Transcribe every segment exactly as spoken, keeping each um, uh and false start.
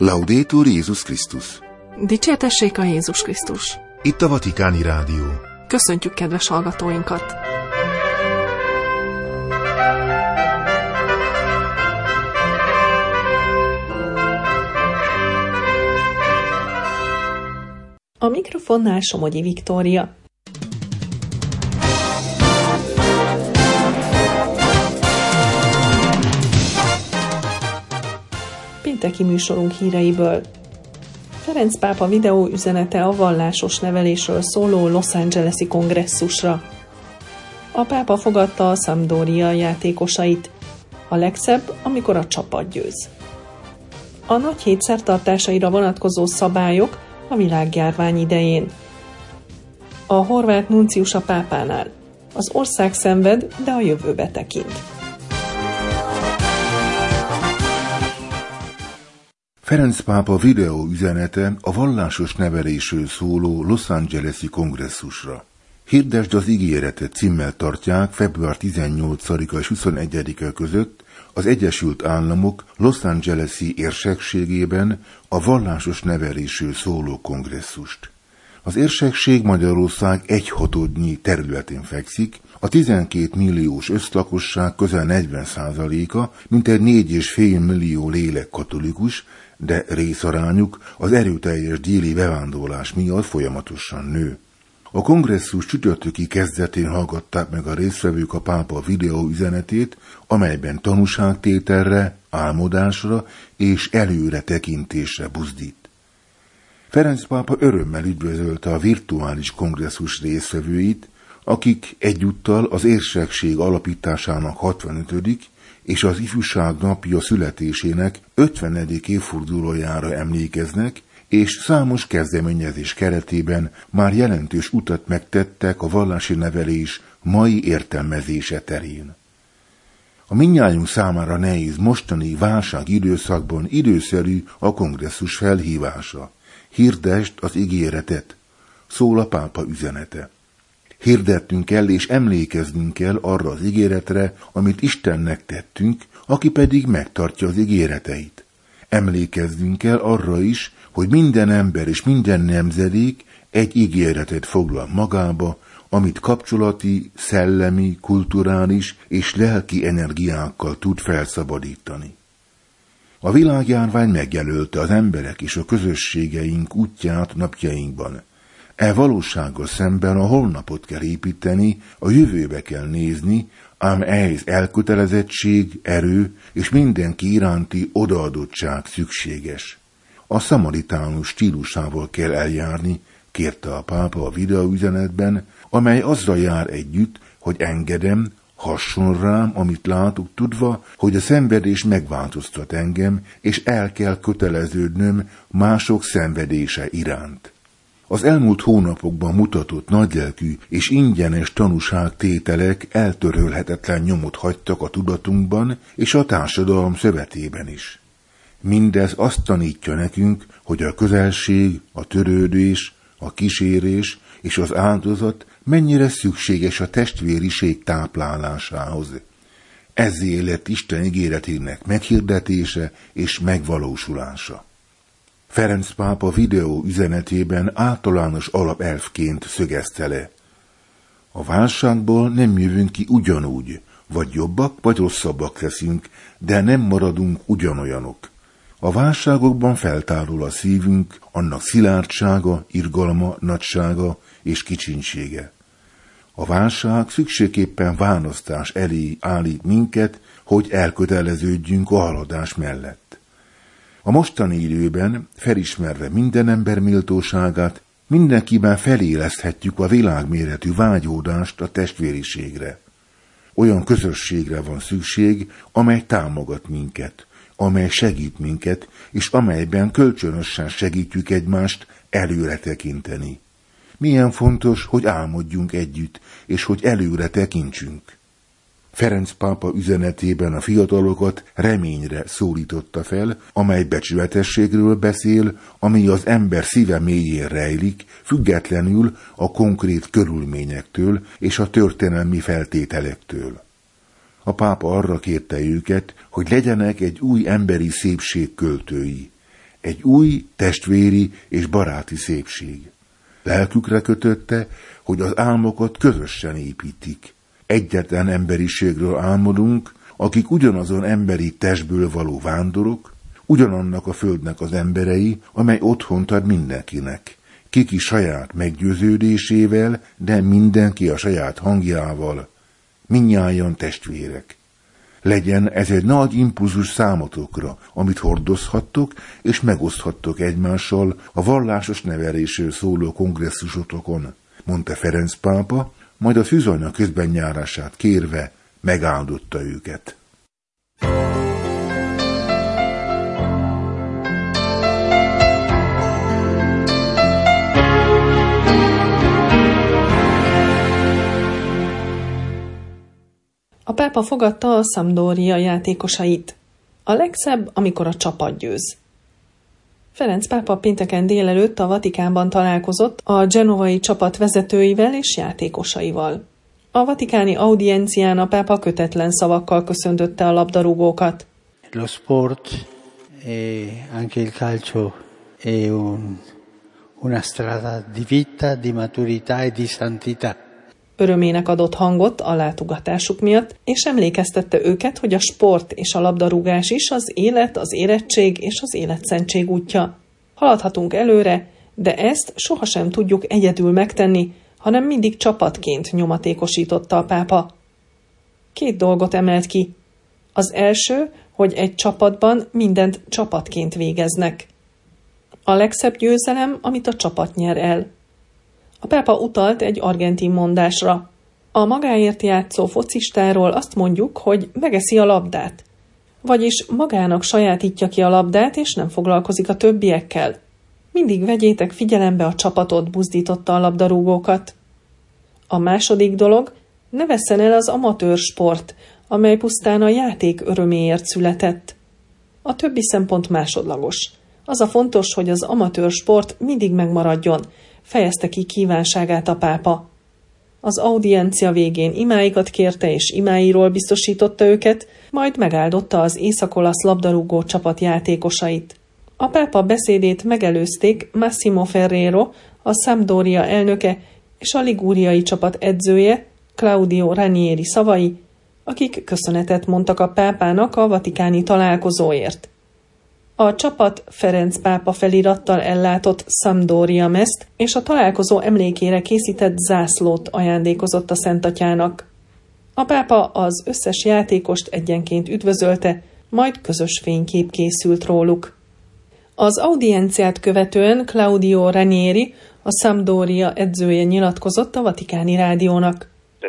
Laudetur Jézus Krisztus. Dicsértessék a Jézus Krisztus. Itt a Vatikáni Rádió. Köszöntjük kedves hallgatóinkat! A mikrofonnál Somogyi Viktória. Pénteki műsorunk híreiből. Ferenc pápa videó üzenete a vallásos nevelésről szóló Los Angeles-i kongresszusra. A pápa fogadta a Sampdoria játékosait. A legszebb, amikor a csapat győz. A nagy hét szertartásaira vonatkozó szabályok a világjárvány idején. A horvát nuncius a pápánál. Az ország szenved, de a jövőbe tekint. Ferenc pápa videó üzenete a vallásos nevelésről szóló Los Angeles-i kongresszusra. Hirdesd az ígéretet címmel tartják február tizennyolcadika és huszonegyedike között az Egyesült Államok Los Angeles-i érsekségében a vallásos nevelésről szóló kongresszust. Az érsekség Magyarország egyhatodnyi területén fekszik, a tizenkét milliós összlakosság közel negyven százaléka, mintegy négy és fél millió lélek katolikus, de részarányuk az erőteljes déli bevándorlás miatt folyamatosan nő. A kongresszus csütörtöki kezdetén hallgatták meg a résztvevők a pápa videó üzenetét, amelyben tanúságtételre, álmodásra és előre tekintésre buzdít. Ferenc pápa örömmel üdvözölte a virtuális kongresszus résztvevőit, akik egyúttal az érsekség alapításának hatvanötödik és az ifjúság napja születésének ötvenedik évfordulójára emlékeznek, és számos kezdeményezés keretében már jelentős utat megtettek a vallási nevelés mai értelmezése terén. A mindnyájunk számára nehéz mostani válság időszakban időszerű a kongresszus felhívása. Hirdesd az ígéretet, szól a pápa üzenete. Hirdettünk kell és emlékeznünk kell arra az ígéretre, amit Istennek tettünk, aki pedig megtartja az ígéreteit. Emlékeznünk kell arra is, hogy minden ember és minden nemzedék egy ígéretet foglal magába, amit kapcsolati, szellemi, kulturális és lelki energiákkal tud felszabadítani. A világjárvány megjelölte az emberek és a közösségeink útját napjainkban. E valósággal szemben a holnapot kell építeni, a jövőbe kell nézni, ám ehhez elkötelezettség, erő és mindenki iránti odaadottság szükséges. A szamaritánus stílusával kell eljárni, kérte a pápa a videóüzenetben, amely azzal jár együtt, hogy engedem, hasson rám, amit látok, tudva, hogy a szenvedés megváltoztat engem, és el kell köteleződnöm mások szenvedése iránt. Az elmúlt hónapokban mutatott nagylelkű és ingyenes tanúságtételek eltörölhetetlen nyomot hagytak a tudatunkban és a társadalom szövetében is. Mindez azt tanítja nekünk, hogy a közelség, a törődés, a kísérés és az áldozat mennyire szükséges a testvériség táplálásához. Ezzé lett Isten ígéretének meghirdetése és megvalósulása. Ferenc pápa videó üzenetében általános alapelvként szögezte le. A válságból nem jövünk ki ugyanúgy, vagy jobbak, vagy rosszabbak leszünk, de nem maradunk ugyanolyanok. A válságokban feltárul a szívünk, annak szilárdsága, irgalma, nagysága és kicsinsége. A válság szükségképpen választás elé állít minket, hogy elköteleződjünk a haladás mellett. A mostani időben, felismerve minden ember méltóságát, mindenkiben feléleszthetjük a világméretű vágyódást a testvériségre. Olyan közösségre van szükség, amely támogat minket, amely segít minket, és amelyben kölcsönösen segítjük egymást előre tekinteni. Milyen fontos, hogy álmodjunk együtt, és hogy előre tekintsünk. Ferenc pápa üzenetében a fiatalokat reményre szólította fel, amely becsületességről beszél, ami az ember szíve mélyén rejlik, függetlenül a konkrét körülményektől és a történelmi feltételektől. A pápa arra kérte őket, hogy legyenek egy új emberi szépség költői. Egy új, testvéri és baráti szépség. Lelkükre kötötte, hogy az álmokat közösen építik. Egyetlen emberiségről álmodunk, akik ugyanazon emberi testből való vándorok, ugyanannak a földnek az emberei, amely otthont ad mindenkinek. Kiki saját meggyőződésével, de mindenki a saját hangjával. Mindnyájan testvérek. Legyen ez egy nagy impulzus számotokra, amit hordozhattok és megoszthattok egymással a vallásos nevelésről szóló kongresszusotokon, mondta Ferenc pápa, majd a fűzajna közben járását kérve megáldotta őket. A pápa fogadta a Sampdoria játékosait. A legszebb, amikor a csapat győz. Ferenc pápa pénteken délelőtt a Vatikánban találkozott a genovai csapat vezetőivel és játékosaival. A vatikáni audiencián a pápa kötetlen szavakkal köszöntötte a labdarúgókat. Lo sport e anche il calcio è un, una strada di vita, di maturità e di santità. Örömének adott hangot a látogatásuk miatt, és emlékeztette őket, hogy a sport és a labdarúgás is az élet, az érettség és az életszentség útja. Haladhatunk előre, de ezt sohasem tudjuk egyedül megtenni, hanem mindig csapatként nyomatékosította a pápa. Két dolgot emelt ki. Az első, hogy egy csapatban mindent csapatként végeznek. A legszebb győzelem, amit a csapat nyer el. A pápa utalt egy argentin mondásra. A magáért játszó focistáról azt mondjuk, hogy megeszi a labdát. Vagyis magának sajátítja ki a labdát, és nem foglalkozik a többiekkel. Mindig vegyétek figyelembe a csapatot, buzdította a labdarúgókat. A második dolog, ne vesszen el az amatőr sport, amely pusztán a játék öröméért született. A többi szempont másodlagos. Az a fontos, hogy az amatőr sport mindig megmaradjon, fejezte ki kívánságát a pápa. Az audiencia végén imáikat kérte és imáiról biztosította őket, majd megáldotta az észak-olasz labdarúgó csapat játékosait. A pápa beszédét megelőzték Massimo Ferrero, a Sampdoria elnöke és a ligúriai csapat edzője, Claudio Ranieri szavai, akik köszönetet mondtak a pápának a vatikáni találkozóért. A csapat Ferenc pápa felirattal ellátott Sampdoria mezt és a találkozó emlékére készített zászlót ajándékozott a Szentatyának. A pápa az összes játékost egyenként üdvözölte, majd közös fénykép készült róluk. Az audienciát követően Claudio Ranieri, a Sampdoria edzője nyilatkozott a Vatikáni Rádiónak.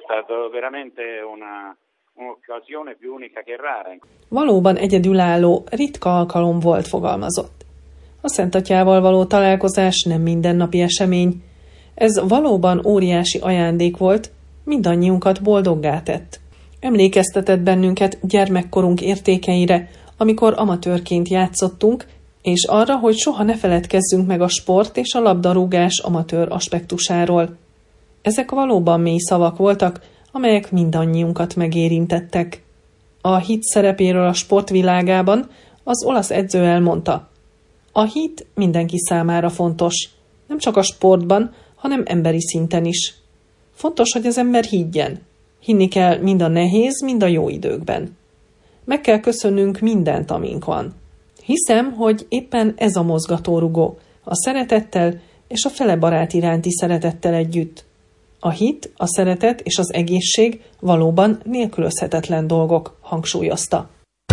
Valóban egyedülálló, ritka alkalom volt, fogalmazott. A Szentatyával való találkozás nem mindennapi esemény. Ez valóban óriási ajándék volt, mindannyiunkat boldoggá tett. Emlékeztetett bennünket gyermekkorunk értékeire, amikor amatőrként játszottunk, és arra, hogy soha ne feledkezzünk meg a sport és a labdarúgás amatőr aspektusáról. Ezek valóban mély szavak voltak, amelyek mindannyiunkat megérintettek. A hit szerepéről a sportvilágában az olasz edző elmondta: a hit mindenki számára fontos, nem csak a sportban, hanem emberi szinten is. Fontos, hogy az ember higgyen. Hinni kell mind a nehéz, mind a jó időkben. Meg kell köszönnünk mindent, amink van. Hiszem, hogy éppen ez a mozgatórugó, a szeretettel és a fele barát iránti szeretettel együtt. A hit, a szeretet és az egészség valóban nélkülözhetetlen dolgok, hangsúlyozta.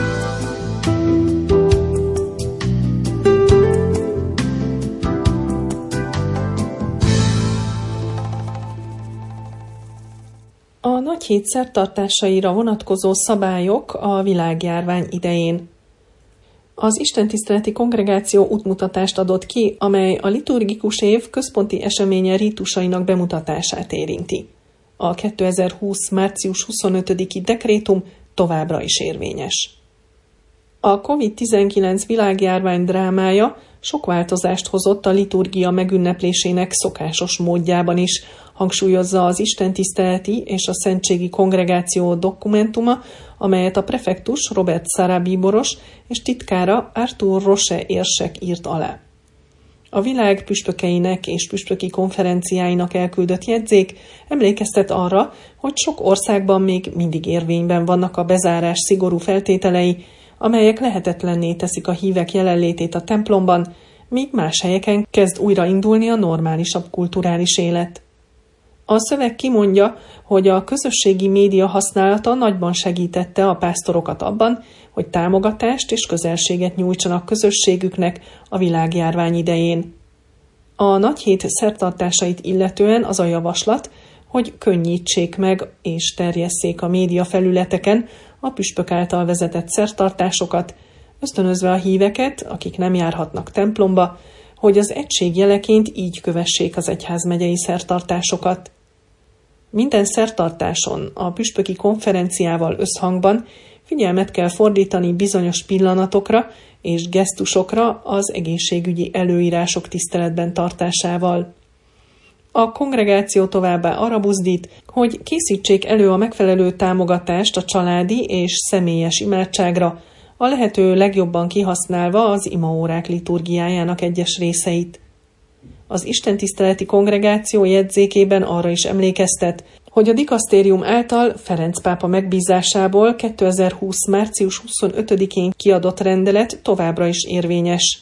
A nagy hét szertartásaira vonatkozó szabályok a világjárvány idején. Az istentiszteleti kongregáció útmutatást adott ki, amely a liturgikus év központi eseménye rítusainak bemutatását érinti. A kétezer-húsz. március huszonötödiki dekrétum továbbra is érvényes. A kovid tizenkilenc világjárvány drámája sok változást hozott a liturgia megünneplésének szokásos módjában is, hangsúlyozza az istentiszteleti és a szentségi kongregáció dokumentuma, amelyet a prefektus Robert Szara bíboros és titkára Arthur Roche érsek írt alá. A világ püspökeinek és püspöki konferenciáinak elküldött jegyzék emlékeztet arra, hogy sok országban még mindig érvényben vannak a bezárás szigorú feltételei, amelyek lehetetlenné teszik a hívek jelenlétét a templomban, míg más helyeken kezd újraindulni a normálisabb kulturális élet. A szöveg kimondja, hogy a közösségi média használata nagyban segítette a pásztorokat abban, hogy támogatást és közelséget nyújtsanak közösségüknek a világjárvány idején. A nagyhét szertartásait illetően az a javaslat, hogy könnyítsék meg és terjesszék a média felületeken a püspök által vezetett szertartásokat, ösztönözve a híveket, akik nem járhatnak templomba, hogy az egység jeleként így kövessék az egyházmegyei szertartásokat. Minden szertartáson a püspöki konferenciával összhangban figyelmet kell fordítani bizonyos pillanatokra és gesztusokra az egészségügyi előírások tiszteletben tartásával. A kongregáció továbbá arra buzdít, hogy készítsék elő a megfelelő támogatást a családi és személyes imádságra, a lehető legjobban kihasználva az imaórák liturgiájának egyes részeit. Az istentiszteleti kongregáció jegyzékében arra is emlékeztet, hogy a dikasztérium által Ferenc pápa megbízásából kétezer-húsz. március huszonötödikén kiadott rendelet továbbra is érvényes.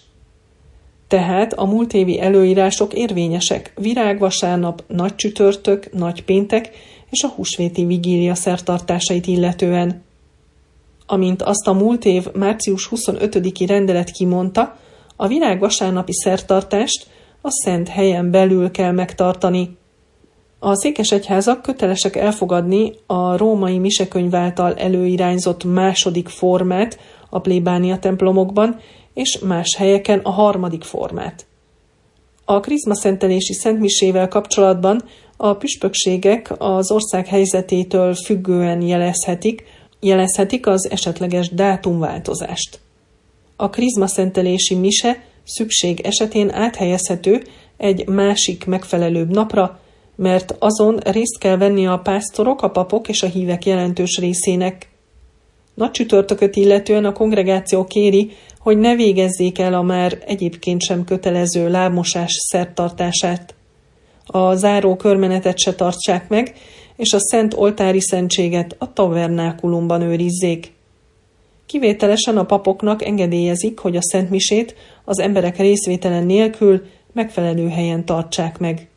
Tehát a múlt évi előírások érvényesek virágvasárnap, nagy csütörtök, nagy péntek és a húsvéti vigília szertartásait illetően. Amint azt a múlt év március huszonötödiki rendelet kimondta, a virágvasárnapi szertartást a szent helyen belül kell megtartani. A székesegyházak kötelesek elfogadni a római misekönyv által előirányzott második formát a plébánia templomokban, és más helyeken a harmadik formát. A krizmaszentelési szentmisével kapcsolatban a püspökségek az ország helyzetétől függően jelezhetik, jelezhetik az esetleges dátumváltozást. A krizmaszentelési mise szükség esetén áthelyezhető egy másik megfelelőbb napra, mert azon részt kell venni a pásztorok, a papok és a hívek jelentős részének. Nagy csütörtököt illetően a kongregáció kéri, hogy ne végezzék el a már egyébként sem kötelező lábmosás szertartását. A záró körmenetet se tartsák meg, és a szent oltári szentséget a tabernákulumban őrizzék. Kivételesen a papoknak engedélyezik, hogy a szentmisét az emberek részvételen nélkül megfelelő helyen tartsák meg.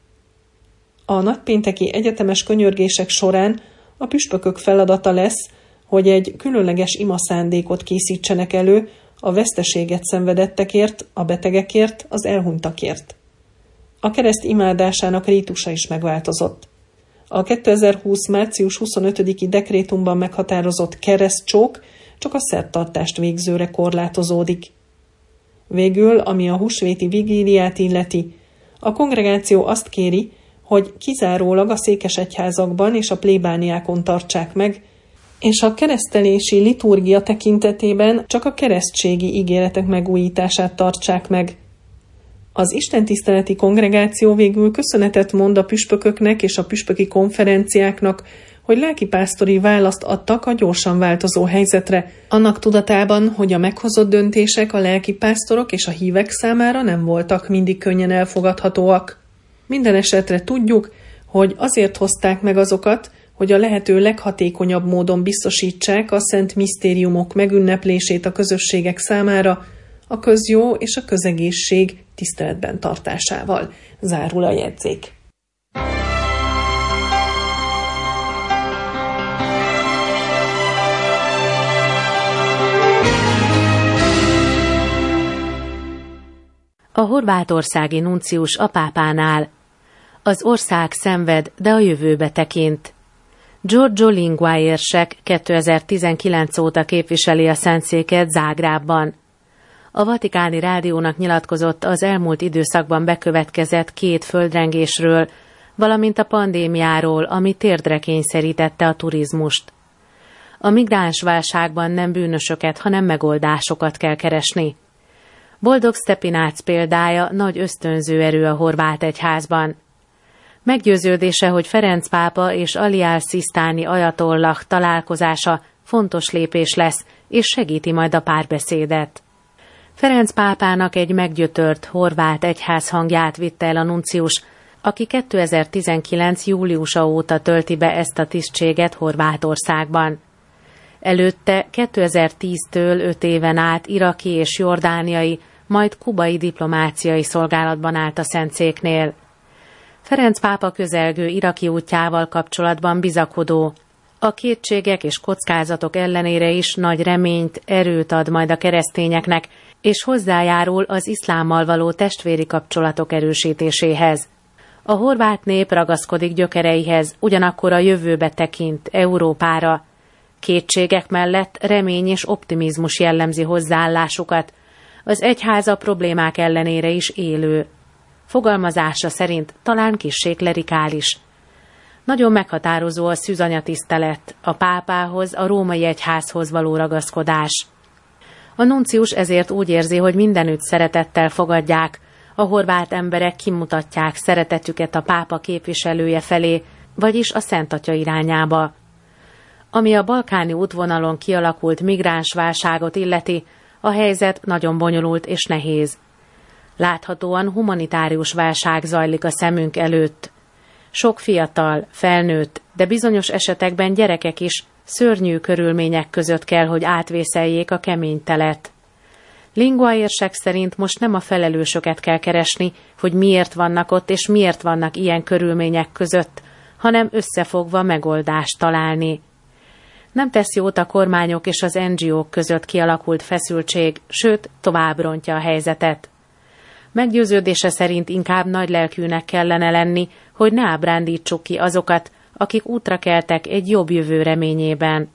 A nagypénteki egyetemes könyörgések során a püspökök feladata lesz, hogy egy különleges imaszándékot készítsenek elő a veszteséget szenvedettekért, a betegekért, az elhunytakért. A kereszt imádásának rítusa is megváltozott. A kétezer-húsz. március huszonötödiki dekrétumban meghatározott keresztcsók csak a szertartást végzőre korlátozódik. Végül, ami a húsvéti vigíliát illeti, a kongregáció azt kéri, hogy kizárólag a székesegyházakban és a plébániákon tartsák meg, és a keresztelési liturgia tekintetében csak a keresztségi ígéretek megújítását tartsák meg. Az istentiszteleti kongregáció végül köszönetet mond a püspököknek és a püspöki konferenciáknak, hogy lelkipásztori választ adtak a gyorsan változó helyzetre, annak tudatában, hogy a meghozott döntések a lelkipásztorok és a hívek számára nem voltak mindig könnyen elfogadhatóak. Minden esetre tudjuk, hogy azért hozták meg azokat, hogy a lehető leghatékonyabb módon biztosítsák a szent misztériumok megünneplését a közösségek számára, a közjó és a közegészség tiszteletben tartásával. Zárul a jegyzék. A horvátországi nuncius a pápánál. Az ország szenved, de a jövőbe tekint. Giorgio Lingua érsek kétezer-tizenkilenc óta képviseli a Szentszéket Zágrábban. A Vatikáni Rádiónak nyilatkozott az elmúlt időszakban bekövetkezett két földrengésről, valamint a pandémiáról, ami térdre kényszerítette a turizmust. A migránsválságban nem bűnösöket, hanem megoldásokat kell keresni. Boldog Stepinác példája nagy ösztönző erő a horvát egyházban. Meggyőződése, hogy Ferenc pápa és Ali al-Szisztáni ajatollah találkozása fontos lépés lesz, és segíti majd a párbeszédet. Ferenc pápának egy meggyötört horvát egyház hangját vitte el a nuncius, aki kétezer-tizenkilenc júliusa óta tölti be ezt a tisztséget Horvátországban. Előtte kétezer-tíztől öt éven át iraki és jordániai, majd kubai diplomáciai szolgálatban állt a Szentszéknél. Ferenc pápa közelgő iraki útjával kapcsolatban bizakodó. A kétségek és kockázatok ellenére is nagy reményt, erőt ad majd a keresztényeknek, és hozzájárul az iszlámmal való testvéri kapcsolatok erősítéséhez. A horvát nép ragaszkodik gyökereihez, ugyanakkor a jövőbe tekint, Európára. Kétségek mellett remény és optimizmus jellemzi hozzáállásukat. Az egyház a problémák ellenére is élő. Fogalmazása szerint talán kissé klerikális. Nagyon meghatározó a szűzanyatisztelet, a pápához, a római egyházhoz való ragaszkodás. A nuncius ezért úgy érzi, hogy mindenütt szeretettel fogadják, a horvát emberek kimutatják szeretetüket a pápa képviselője felé, vagyis a Szent Atya irányába. Ami a balkáni útvonalon kialakult migránsválságot illeti, a helyzet nagyon bonyolult és nehéz. Láthatóan humanitárius válság zajlik a szemünk előtt. Sok fiatal, felnőtt, de bizonyos esetekben gyerekek is szörnyű körülmények között kell, hogy átvészeljék a kemény telet. Linguaérsek szerint most nem a felelősöket kell keresni, hogy miért vannak ott és miért vannak ilyen körülmények között, hanem összefogva megoldást találni. Nem tesz jót a kormányok és az en gé ók között kialakult feszültség, sőt, tovább rontja a helyzetet. Meggyőződése szerint inkább nagylelkűnek kellene lenni, hogy ne ábrándítsuk ki azokat, akik útra keltek egy jobb jövő reményében.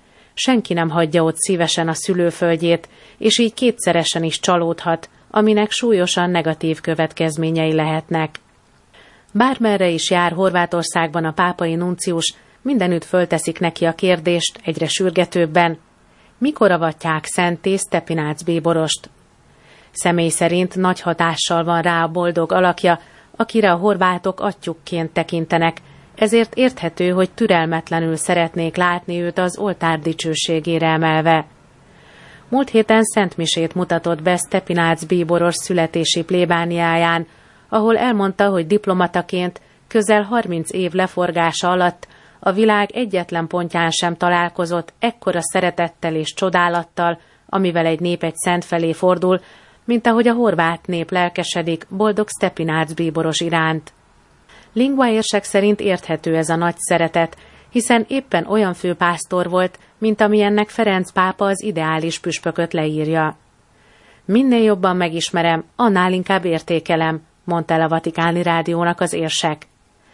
Senki nem hagyja ott szívesen a szülőföldjét, és így kétszeresen is csalódhat, aminek súlyosan negatív következményei lehetnek. Bármerre is jár Horvátországban a pápai nuncius, mindenütt fölteszik neki a kérdést egyre sürgetőbben: mikor avatják szentté Stepinác bíborost? Személy szerint nagy hatással van rá a boldog alakja, akire a horvátok atyukként tekintenek, ezért érthető, hogy türelmetlenül szeretnék látni őt az oltár dicsőségére emelve. Múlt héten szentmisét mutatott be Stepinác bíboros születési plébániáján, ahol elmondta, hogy diplomataként közel harminc év leforgása alatt a világ egyetlen pontján sem találkozott ekkora szeretettel és csodálattal, amivel egy nép egy szent felé fordul, mint ahogy a horvát nép lelkesedik boldog Stepinác bíboros iránt. Linguaérsek szerint érthető ez a nagy szeretet, hiszen éppen olyan főpásztor volt, mint amilyennek Ferenc pápa az ideális püspököt leírja. Minél jobban megismerem, annál inkább értékelem, mondta el a Vatikáni Rádiónak az érsek.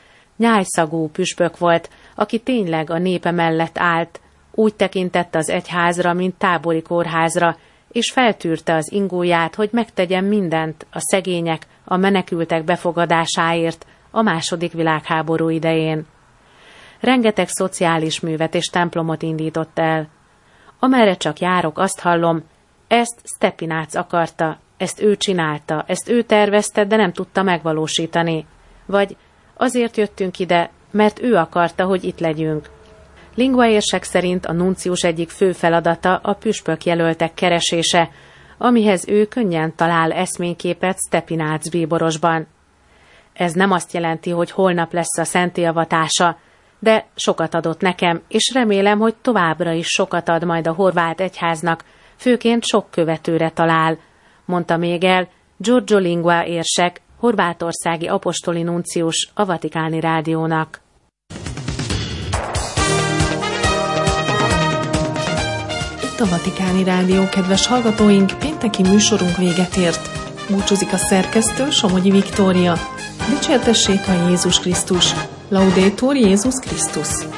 Nyájszagú püspök volt, aki tényleg a népe mellett állt, úgy tekintett az egyházra, mint tábori kórházra, és feltűrte az ingóját, hogy megtegyen mindent a szegények, a menekültek befogadásáért a második világháború idején. Rengeteg szociális művet és templomot indított el. Amerre csak járok, azt hallom, ezt Stepinác akarta, ezt ő csinálta, ezt ő tervezte, de nem tudta megvalósítani. Vagy azért jöttünk ide, mert ő akarta, hogy itt legyünk. Linguaérsek szerint a nuncius egyik fő feladata a püspök jelöltek keresése, amihez ő könnyen talál eszményképet Stepinác bíborosban. Ez nem azt jelenti, hogy holnap lesz a szentélyavatása, de sokat adott nekem, és remélem, hogy továbbra is sokat ad majd a horvát egyháznak, főként sok követőre talál, mondta még el Giorgio Lingua érsek, horvátországi apostoli nuncius a Vatikáni Rádiónak. Itt a Vatikáni Rádió, kedves hallgatóink, pénteki műsorunk véget ért. Búcsúzik a szerkesztő, Somogyi Viktória. Dicsértessék a Jézus Krisztus! Laudetur Jézus Krisztus!